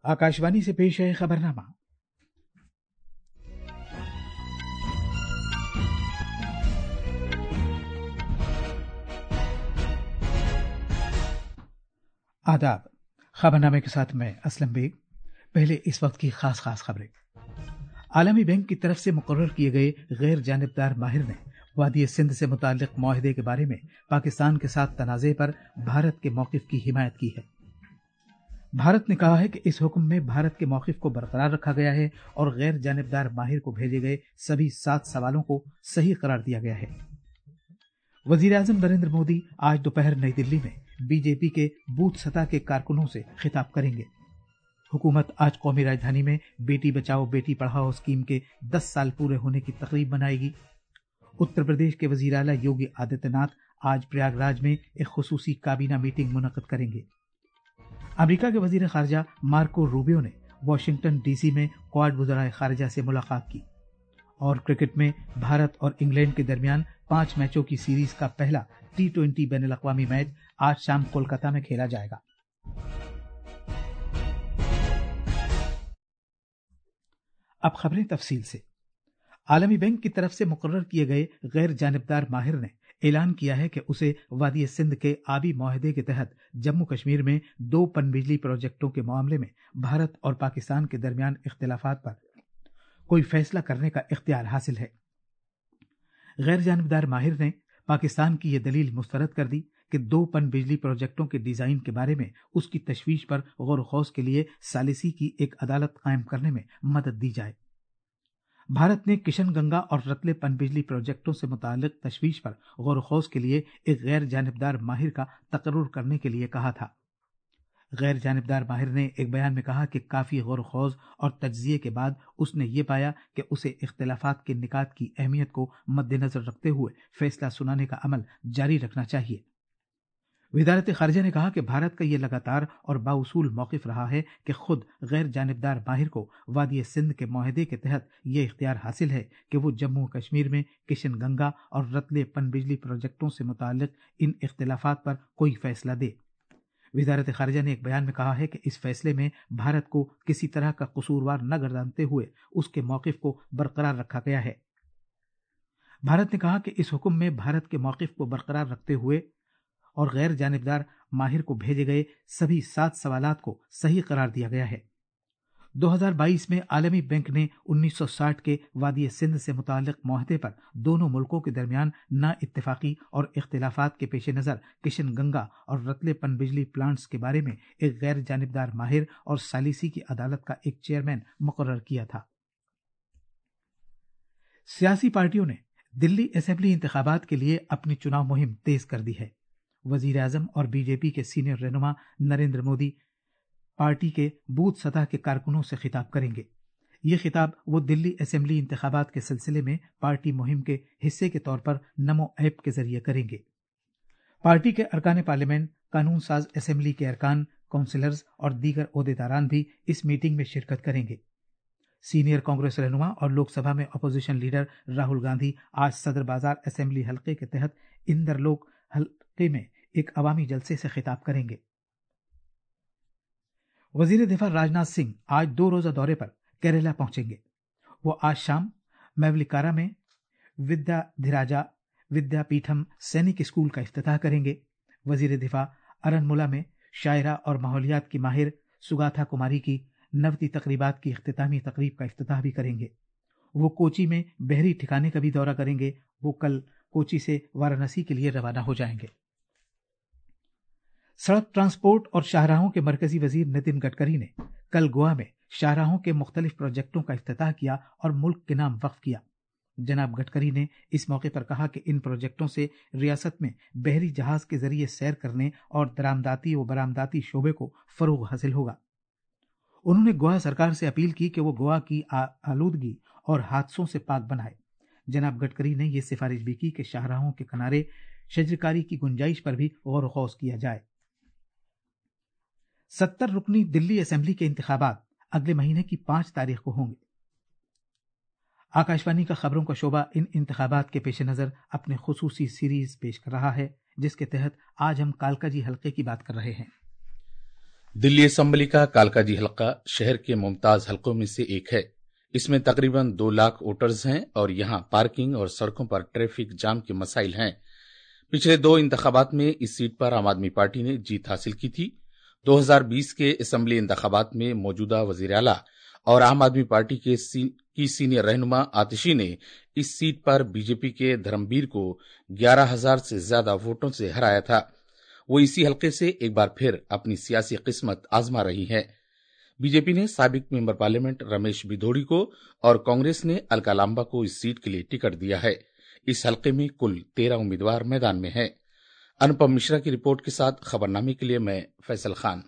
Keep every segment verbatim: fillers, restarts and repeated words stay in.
आकाशवाणी से पेश है खबरनामा। आदाब। खबरनामे के साथ मैं असलम बेग। पहले इस वक्त की खास खास खबरें। आलमी बैंक की तरफ से मुकर्रर किए गए गैर जानिबदार माहिर ने वादी सिंध से मुताल्लिक मुआहदे के बारे में पाकिस्तान के साथ तनाज़े पर भारत के मौक़िफ़ की हिमायत की है। भारत ने कहा है कि इस हुक्म में भारत के मौक़िफ़ को बरकरार रखा गया है और गैर जानिबदार माहिर को भेजे गए सभी सात सवालों को सही करार दिया गया है। वज़ीर आज़म नरेंद्र मोदी आज दोपहर नई दिल्ली में बीजेपी के बूथ सतह के कारकुनों से खिताब करेंगे। हुकूमत आज कौमी राजधानी में बेटी बचाओ बेटी पढ़ाओ स्कीम के दस साल पूरे होने की तकरीब मनाएगी। उत्तर प्रदेश के वज़ीर आला योगी आदित्यनाथ आज प्रयागराज में एक खुसूसी काबीना मीटिंग मुनक़्क़िद करेंगे। अमेरिका के वज़ीर ख़ारजा मार्को रूबियो ने वाशिंगटन डीसी में क्वाड वज़राए ख़ारजा से मुलाकात की। और क्रिकेट में भारत और इंग्लैंड के दरमियान पांच मैचों की सीरीज का पहला टी ट्वेंटी बैन अल-अक़वामी मैच आज शाम कोलकाता में खेला जाएगा। अब खबरें तफसील से। आलमी बैंक की तरफ से मुकर्रर किए गए गैर जानिबदार माहिर ने ऐलान किया है कि उसे वादी सिंध के आबी मुआहदे के तहत जम्मू कश्मीर में दो पनबिजली प्रोजेक्टों के मामले में भारत और पाकिस्तान के दरमियान इख्तिलाफात पर कोई फैसला करने का इख्तियार हासिल है। गैर जानिबदार माहिर ने पाकिस्तान की यह दलील मुस्तरद कर दी कि दो पन बिजली प्रोजेक्टों के डिजाइन के बारे में उसकी तशवीश पर गौर खौज के लिए सालिसी की एक अदालत कायम करने में मदद दी जाए। भारत ने किशन गंगा और रतले पन बिजली प्रोजेक्टों से मुताल्लिक तशवीश पर गौर खौज के लिए एक गैर जानिबदार माहिर का तकर्रुर करने के लिए कहा था। गैर जानिबदार माहिर ने एक बयान में कहा कि काफी गौर खौज और तज्जिये के बाद उसने ये पाया कि उसे इख्तिलाफात के निकात की अहमियत को मद्देनजर रखते हुए फैसला सुनाने का अमल जारी रखना चाहिए। वज़ारत ख़ारिजा ने कहा कि भारत का ये लगातार और बाउसूल मौक़िफ़ रहा है कि खुद गैर जानिबदार माहिर को वादी सिंध के मुआहदे के तहत ये इख्तियार हासिल है कि वो जम्मू कश्मीर में किशन गंगा और रतले पन बिजली प्रोजेक्टों से मुताल्लिक इन इख्तिलाफात पर कोई फैसला दे। वज़ारत ख़ारिजा ने एक बयान में कहा है कि इस फैसले में भारत को किसी तरह का कसूरवार न गर्दानते हुए उसके मौक़िफ़ को बरकरार रखा गया है। भारत ने कहा कि इस हुक्म में भारत के मौक़िफ़ को बरकरार रखते हुए और गैर जानिबदार माहिर को भेजे गए सभी सात सवालात को सही करार दिया गया है। दो हज़ार बाईस में आलमी बैंक ने उन्नीस सौ साठ के वादी सिंध से मुताल्लिक मुआहदे पर दोनों मुल्कों के दरमियान ना इत्तेफाकी और इख्तिलाफात के पेश नज़र किशन गंगा और रतले पन बिजली प्लांट्स के बारे में एक गैर जानिबदार माहिर और सालिसी की अदालत का एक चेयरमैन मुकर्रर किया था। सियासी पार्टियों ने दिल्ली असेंबली इंतखाबात के लिए अपनी चुनाव मुहिम तेज कर दी है। वजीर आजम और बीजेपी के सीनियर रहनुमा नरेंद्र मोदी पार्टी के बूथ सतह के कारकुनों से खिताब करेंगे। ये खिताब वो दिल्ली असेंबली इंतखाबात के सिलसिले में पार्टी मुहिम के हिस्से के तौर पर नमो ऐप के जरिए करेंगे। पार्टी के अरकान पार्लियामेंट, कानून साज असेंबली के अरकान, काउंसिलर्स और दीगर ओहदेदारान भी इस मीटिंग में शिरकत करेंगे। सीनियर कांग्रेस रहनुमा और लोकसभा में अपोजिशन लीडर राहुल गांधी आज सदर बाजार असेंबली हल्के के तहत इंदरलोक हल्के में एक अवामी जलसे से खिताब करेंगे। वजीर दिफा राजनाथ सिंह आज दो रोजा दौरे पर केरला पहुंचेंगे। वो आज शाम मैवलिकारा में विद्याधिराजा विद्यापीठम सैनिक स्कूल का इफ्तिताह करेंगे। वजीर दिफा अरनमुला में शायरा और माहौलियात की माहिर सुगाथा कुमारी की नवती तकरीबात की इख्तितामी तकरीब का इफ्तिताह भी करेंगे। वो कोची में बहरी ठिकाने का भी दौरा करेंगे। वो कल कोची से वाराणसी के लिए रवाना हो जाएंगे। सड़क ट्रांसपोर्ट और शाहराहों के मरकजी वजीर नितिन गडकरी ने कल गोवा में शाहराहों के मुख्तलिफ प्रोजेक्टों का इफ्तिताह किया और मुल्क के नाम वक्फ किया। जनाब गडकरी ने इस मौके पर कहा कि इन प्रोजेक्टों से रियासत में बहरी जहाज के जरिए सैर करने और दरामदाती व बरामदाती शोबे को फरोग हासिल होगा। उन्होंने गोवा सरकार से अपील की कि वो गोवा की आलूदगी और हादसों से पाक बनाए। जनाब गडकरी ने यह सिफारिश भी की कि शाहराहों के किनारे शजरकारी की गुंजाइश पर भी गौर खौज किया जाए। सत्तर रुकनी दिल्ली असेंबली के इंतखाबात अगले महीने की पांच तारीख को होंगे। आकाशवाणी का खबरों का शोबा इन इंतखाबात के पेश नज़र अपने खुसूसी सीरीज पेश कर रहा है, जिसके तहत आज हम कालकाजी हल्के की बात कर रहे हैं। दिल्ली असेंबली का कालकाजी हलका शहर के मुमताज हलकों में से एक है। इसमें तकरीबन दो लाख वोटर्स हैं और यहां पार्किंग और सड़कों पर ट्रैफिक जाम के मसाइल हैं। पिछले दो इंतखाबात में इस सीट पर आम आदमी पार्टी ने जीत हासिल की थी। दो हज़ार बीस के असेंबली इंतखाबात में मौजूदा वजीर आला और आम आदमी पार्टी के सी, की सीनियर रहनुमा आतिशी ने इस सीट पर बीजेपी के धर्मवीर को ग्यारह हजार से ज्यादा वोटों से हराया था। वो इसी हलके से एक बार फिर अपनी सियासी किस्मत आजमा रही है। बीजेपी ने साबिक मेंबर पार्लियामेंट रमेश बिधोड़ी को और कांग्रेस ने अलका लांबा को इस सीट के लिए टिकट दिया है। इस हलके में कुल तेरह उम्मीदवार मैदान में हैं। अनुपम मिश्रा की रिपोर्ट के साथ खबरनामे के लिए मैं फैसल खान।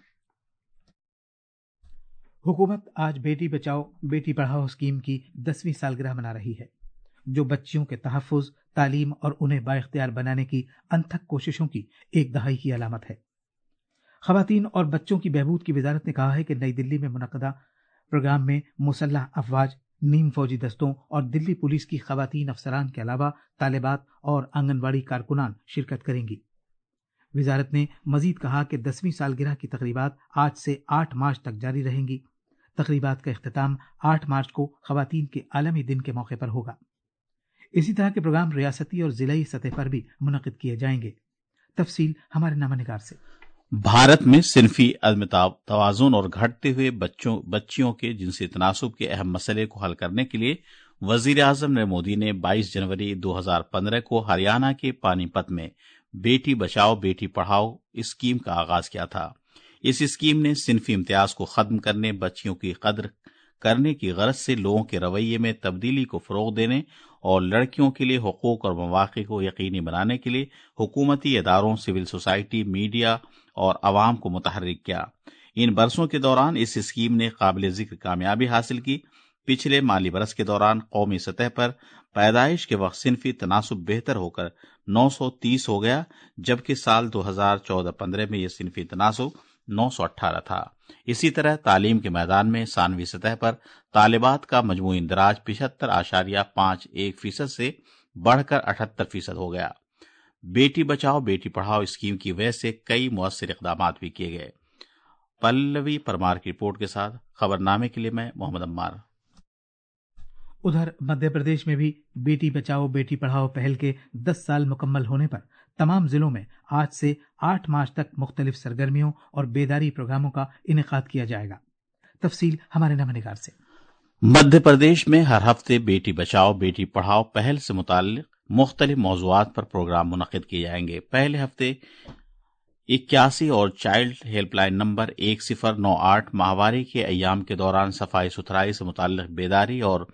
हुकूमत आज बेटी बचाओ बेटी पढ़ाओ स्कीम की दसवीं सालगिरह मना रही है, जो बच्चियों के तहफ़्फ़ुज़, तालीम और उन्हें बाइख्तियार बनाने की अनथक कोशिशों की एक दहाई की अलामत है। ख़वातीन और बच्चों की बहबूद की वजारत ने कहा है कि नई दिल्ली में मुनक़दा प्रोग्राम में मुसल्लह अफवाज, नीम फौजी दस्तों और दिल्ली पुलिस की ख़वातीन अफसरान के अलावा तालिबात और आंगनबाड़ी कारकुनान शिरकत करेंगी। वजारत ने मजीद कहा कि दसवीं सालगिरह की तकरीबात आज से आठ मार्च तक जारी रहेंगी। तकरीबात का इख्तिताम आठ मार्च को ख़वातीन के आलमी दिन के मौके पर होगा। इसी तरह के प्रोग्राम रियासती और जिलाई सतह पर भी मुनक़िद किए जाएंगे। तफसील हमारे नामानिगार से। भारत में सिनफी अदम तवाज़ुन और घटते हुए बच्चों बच्चियों के जिनसी तनासुब के अहम मसले को हल करने के लिए वजीर आजम नरेंद्र मोदी ने बाईस जनवरी दो हज़ार पंद्रह को हरियाणा के पानीपत में बेटी बचाओ बेटी पढ़ाओ स्कीम का आगाज किया था। इस स्कीम ने सिनफी इम्तियाज को खत्म करने, बच्चियों की कद्र करने की गरज से लोगों के रवैये में तब्दीली को फरोग देने और लड़कियों के लिए हुकूक और मौक़े को यकीनी बनाने के लिए हुकूमती इदारों, सिविल सोसाइटी, मीडिया और अवाम को मुतहर्रिक किया। इन बरसों के दौरान इस स्कीम ने काबिल जिक्र कामयाबी हासिल की। पिछले माली बरस के दौरान कौमी सतह पर पैदाइश के वक्त सिनफी तनासुब बेहतर होकर नौ सौ तीस हो गया, जबकि साल दो हज़ार चौदह पंद्रह में यह सिनफी तनासुब नौ सौ अठारह था। इसी तरह तालीम के मैदान में सानवी सतह पर तालिबात का मजमूई इंदराज पिछहत्तर आशारिया पांच एक फीसद से बढ़कर अठहत्तर फीसद हो गया। बेटी बचाओ बेटी पढ़ाओ स्कीम की वजह से कई मुअस्सिर इक़दाम भी किए गए। पल्लवी परमार की रिपोर्ट के साथ खबरनामे के लिए मैं मोहम्मद अम्मार। उधर मध्य प्रदेश में भी बेटी बचाओ बेटी पढ़ाओ पहल के दस साल मुकम्मल होने पर तमाम जिलों में आज से आठ मार्च तक मुख्तलिफ सरगर्मियों और बेदारी प्रोग्रामों का इनेकाद किया जाएगा। तफसील हमारे नामानिगार से। मध्य प्रदेश में हर हफ्ते बेटी बचाओ बेटी पढ़ाओ पहल से मुताल्लिक मुख्तलिफ मौज़ूआत पर प्रोग्राम मुनक़िद किए जाएंगे। पहले हफ्ते इक्यासी और चाइल्ड हेल्पलाइन नंबर एक सिफर नौ आठ माहवारी के अयाम के दौरान सफाई सुथराई से मुताल्लिक बेदारी और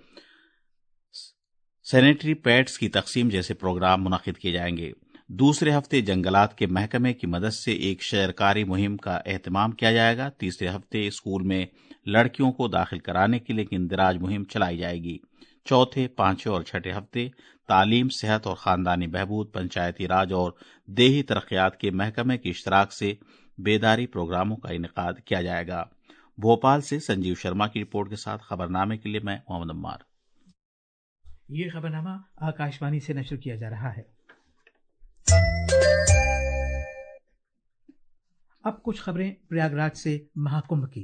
सैनिटरी पैड्स की तकसीम जैसे प्रोग्राम मुनक़िद किए जाएंगे। दूसरे हफ्ते जंगलात के महकमे की मदद से एक शजरकारी मुहिम का एहतमाम किया जाएगा। तीसरे हफ्ते स्कूल में लड़कियों को दाखिल कराने के लिए इंदिराज मुहिम चलाई जाएगी। चौथे, पांचवें और छठे हफ्ते तालीम, सेहत और खानदानी बहबूद, पंचायती राज और देही तरक्यात के महकमे की इश्तराक से बेदारी प्रोग्रामों का इनेकाद किया जाएगा। भोपाल से संजीव शर्मा की रिपोर्ट के साथ खबरनामे के लिए मैं मोहम्मद अम्मार। ये खबरनामा आकाशवाणी से नशर किया जा रहा है। अब कुछ खबरें प्रयागराज से महाकुंभ की।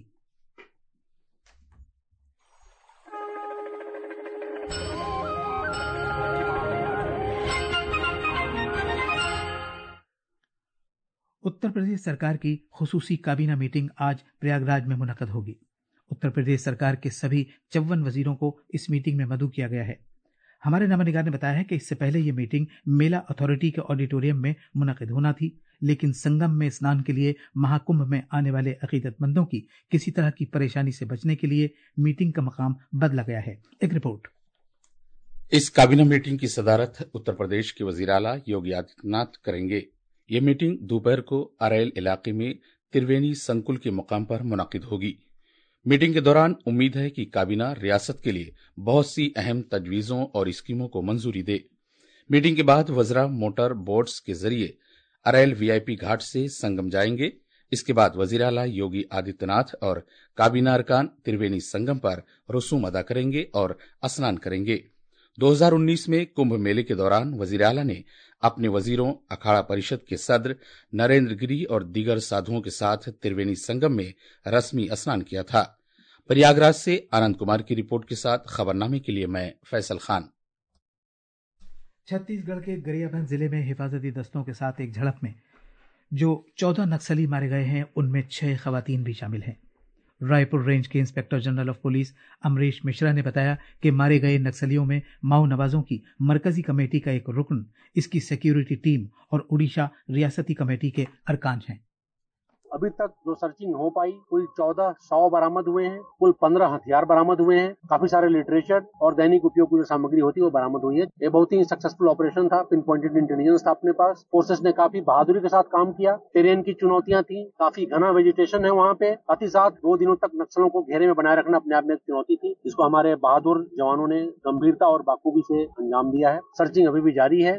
उत्तर प्रदेश सरकार की खुसूसी काबीना मीटिंग आज प्रयागराज में मुनक़द होगी। उत्तर प्रदेश सरकार के सभी चौवन वजीरों को इस मीटिंग में मदऊ किया गया है। हमारे नामानिगार ने बताया है कि इससे पहले यह मीटिंग मेला अथॉरिटी के ऑडिटोरियम में मुनक़िद होना थी, लेकिन संगम में स्नान के लिए महाकुंभ में आने वाले अकीदतमंदों की किसी तरह की परेशानी से बचने के लिए मीटिंग का मकाम बदला गया है। एक रिपोर्ट। इस काबीना मीटिंग की सदारत उत्तर प्रदेश के वजीर आला योगी आदित्यनाथ करेंगे। ये मीटिंग दोपहर को अरैल इलाके में त्रिवेणी संकुल के मुकाम पर मुनक़िद होगी। मीटिंग के दौरान उम्मीद है कि काबीना रियासत के लिए बहुत सी अहम तजवीजों और स्कीमों को मंजूरी दे। मीटिंग के बाद वज़रा मोटर बोट्स के जरिए अरैल वीआईपी घाट से संगम जाएंगे। इसके बाद वजीर आला योगी आदित्यनाथ और काबीना अरकान त्रिवेणी संगम पर रसूम अदा करेंगे और स्नान करेंगे। दो हज़ार उन्नीस में कुंभ मेले के दौरान वजीर आला ने अपने वजीरों, अखाड़ा परिषद के सदर नरेंद्र गिरी और दीगर साधुओं के साथ त्रिवेणी संगम में रस्मी स्नान किया था। प्रयागराज से आनंद कुमार की रिपोर्ट के साथ खबरनामे के लिए मैं फैसल खान। छत्तीसगढ़ के गरियाबंद जिले में हिफाजती दस्तों के साथ एक झड़प में जो चौदह नक्सली मारे गए हैं उनमें छह खवातीन भी शामिल हैं। रायपुर रेंज के inspector general of police Amrish Mishra ने बताया कि मारे गए नक्सलियों में माओ नवाजों की मरकजी कमेटी का एक रुकन, इसकी सिक्योरिटी टीम और उड़ीसा रियासती कमेटी के अरकान हैं। अभी तक जो सर्चिंग हो पाई कुल चौदह सौ बरामद हुए हैं, कुल पंद्रह हथियार बरामद हुए हैं, काफी सारे लिटरेचर और दैनिक उपयोग की जो सामग्री होती है वो बरामद हुई है। ये बहुत ही सक्सेसफुल ऑपरेशन था, पिन पॉइंटेड इंटेलिजेंस था अपने पास। फोर्सेस ने काफी बहादुरी के साथ काम किया। टेरेन की चुनौतियां थी, काफी घना वेजिटेशन है वहाँ पे, साथ ही साथ दो दिनों तक नक्सलों को घेरे में बनाए रखना अपने आप में एक चुनौती थी, जिसको हमारे बहादुर जवानों ने गंभीरता और बाखूबी से अंजाम दिया है। सर्चिंग अभी भी जारी है।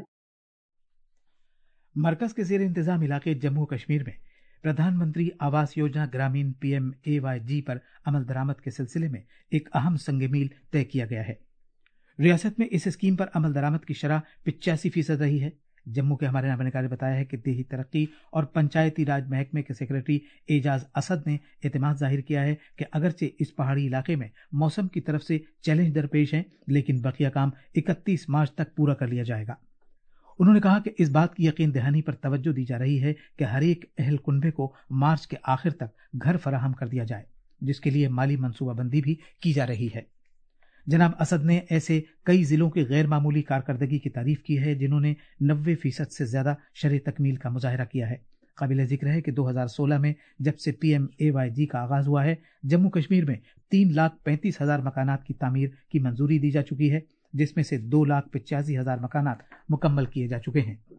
मरकज के जेर इंतजाम इलाके जम्मू कश्मीर में प्रधानमंत्री आवास योजना ग्रामीण पीएम एवाईजी पर अमल दरामद के सिलसिले में एक अहम संग मील तय किया गया है। रियासत में इस स्कीम पर अमल दरामद की शरह पिचासी फीसद रही है। जम्मू के हमारे नामनिकार ने बताया है कि देही तरक्की और पंचायती राज महकमे के सेक्रेटरी एजाज असद ने एतमाद जाहिर किया है कि अगरचे इस पहाड़ी इलाके में मौसम की तरफ से चैलेंज दरपेश हैं, लेकिन बकिया काम इकतीस मार्च तक पूरा कर लिया जाएगा। उन्होंने कहा कि इस बात की यकीन दहानी पर तवज्जो दी जा रही है कि हर एक अहल कुनबे को मार्च के आखिर तक घर फराहम कर दिया जाए, जिसके लिए माली मनसूबाबंदी भी की जा रही है। जनाब असद ने ऐसे कई जिलों की गैर मामूली कारकर्दगी की तारीफ की है जिन्होंने नब्बे फीसद से ज्यादा शरह तकमील का मुजाहरा किया है। काबिल जिक्र है कि दो हज़ार सोलह में जब से पीएम एवाईजी का आगाज हुआ है, जम्मू कश्मीर में तीन लाख पैंतीस हजार मकानात की तामीर की मंजूरी दी जा चुकी है, जिसमें से दो लाख पिचासी हजार मकानात मुकम्मल किए जा चुके हैं।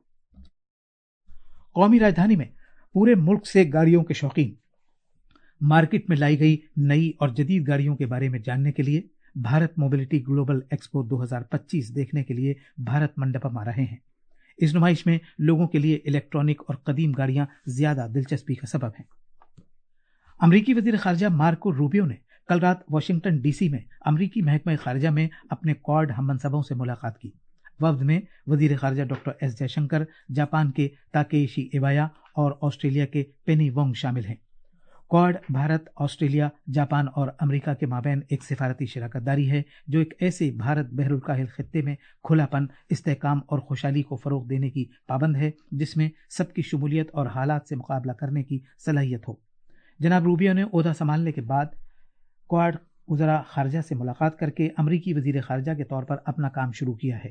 कौमी राजधानी में पूरे मुल्क से गाड़ियों के शौकीन मार्केट में लाई गई नई और जदीद गाड़ियों के बारे में जानने के लिए भारत मोबिलिटी ग्लोबल एक्सपो दो हज़ार पच्चीस देखने के लिए भारत मंडपम आ रहे हैं। इस नुमाइश में लोगों के लिए इलेक्ट्रॉनिक और कदीम गाड़ियां ज्यादा दिलचस्पी का सबब हैं। अमरीकी वजीर खारजा मार्को रूबियो ने कल रात वाशिंगटन डीसी में अमरीकी महकमा खारजा में अपने क्वाड हममनसबों से मुलाकात की। वफ्द में वजीर खारजा डॉक्टर एस जयशंकर, जापान के ताकेशी इवाया और ऑस्ट्रेलिया के पेनी वोंग शामिल हैं। क्वाड भारत, ऑस्ट्रेलिया, जापान और अमेरिका के माबैन एक सिफारती शराकतदारी है जो एक ऐसे भारत बहरुल काहिल खित्ते में खुलापन, इस्तेहकाम और खुशहाली को फरोग देने की पाबंद है, जिसमें सबकी शमूलियत और हालात से मुकाबला करने की सलाहियत हो। जनाब रूबियो ने ओहदा संभालने के बाद क्वाड वज़रा खारजा से मुलाकात करके अमरीकी वजीर खारजा के तौर पर अपना काम शुरू किया है।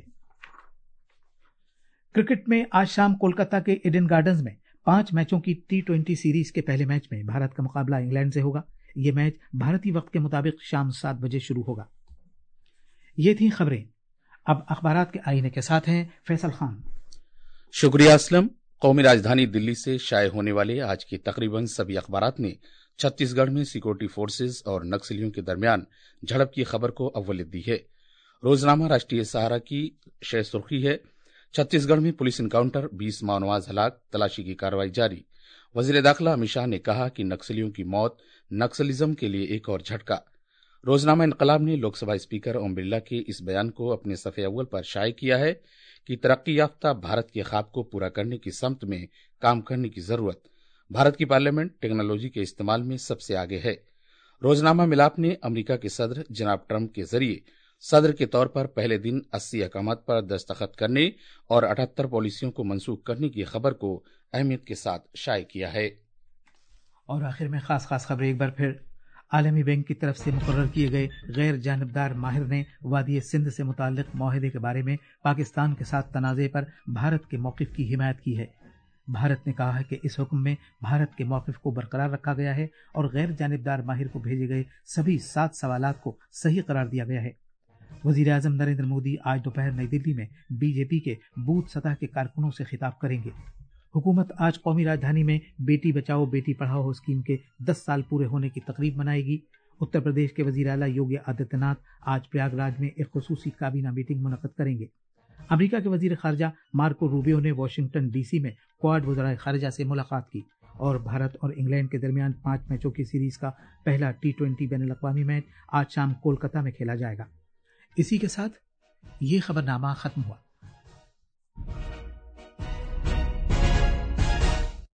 क्रिकेट में आज शाम कोलकाता के ईडन गार्डन्स में पांच मैचों की टी ट्वेंटी सीरीज के पहले मैच में भारत का मुकाबला इंग्लैंड से होगा। यह मैच भारतीय वक्त के मुताबिक शाम सात बजे शुरू होगा। ये थी खबरें। अब अखबारात के आईने के साथ हैं फैसल खान। शुक्रिया असलम। कौमी राजधानी दिल्ली से शाये होने वाले आज के तकरीबन सभी अखबारात ने छत्तीसगढ़ में सिक्योरिटी फोर्सेज और नक्सलियों के दरमियान झड़प की खबर को अव्वलियत दी है। रोजनामा राष्ट्रीय सहारा की शह सुर्खी है, छत्तीसगढ़ में पुलिस इनकाउंटर, बीस माओनवाज हलाक, तलाशी की कार्रवाई जारी। वजीर दाखिला अमित शाह ने कहा कि नक्सलियों की मौत नक्सलिज्म के लिए एक और झटका। रोजनामा इनकलाब ने लोकसभा स्पीकर ओम बिरला के इस बयान को अपने सफ़े अव्वल पर शाये किया है कि तरक्की याफ्ता भारत के ख्वाब को पूरा करने की समत में काम करने की जरूरत। भारत की पार्लियामेंट टेक्नोलॉजी के इस्तेमाल में सबसे आगे है। रोजनामा मिलाप ने अमेरिका के सदर जनाब ट्रंप के जरिए सदर के तौर पर पहले दिन अस्सी अहकामात पर दस्तखत करने और अठहत्तर पॉलिसियों को मनसूख करने की खबर को अहमियत के साथ शाये किया है। और आखिर में खास खास खबरें एक बार फिर। आलमी बैंक की तरफ से मुकर्रर किए गए गैर जानिबदार माहिर ने वादी सिंध से मुताल्लिक माहदे के बारे में पाकिस्तान के साथ तनाज़े पर भारत के मौक़िफ़ की हिमायत की है। भारत ने कहा है कि इस हुक्म में भारत के मौक़िफ़ को बरकरार रखा गया है और गैर जानिबदार माहिर को भेजे गए सभी सात सवालात को सही करार दिया गया है। वज़ीर आज़म नरेंद्र मोदी आज दोपहर नई दिल्ली में बीजेपी के बूथ सतह के कारकुनों से खिताब करेंगे। हुकूमत आज कौमी राजधानी में बेटी बचाओ बेटी पढ़ाओ स्कीम के दस साल पूरे होने की तकरीब मनाएगी। उत्तर प्रदेश के वज़ीर आला योगी आदित्यनाथ आज प्रयागराज में एक खुसूसी काबीना मीटिंग मुनक़्क़द करेंगे। अमेरिका के वज़ीर खारजा मार्को रूबियो ने वाशिंगटन डीसी में क्वाड वज़राए खारजा से मुलाकात की और भारत और इंग्लैंड के दरमियान पांच मैचों की सीरीज का पहला टी ट्वेंटी बैनुल अक़वामी मैच आज शाम कोलकाता में खेला जाएगा। इसी के साथ یہ خبرنامہ ختم ہوا۔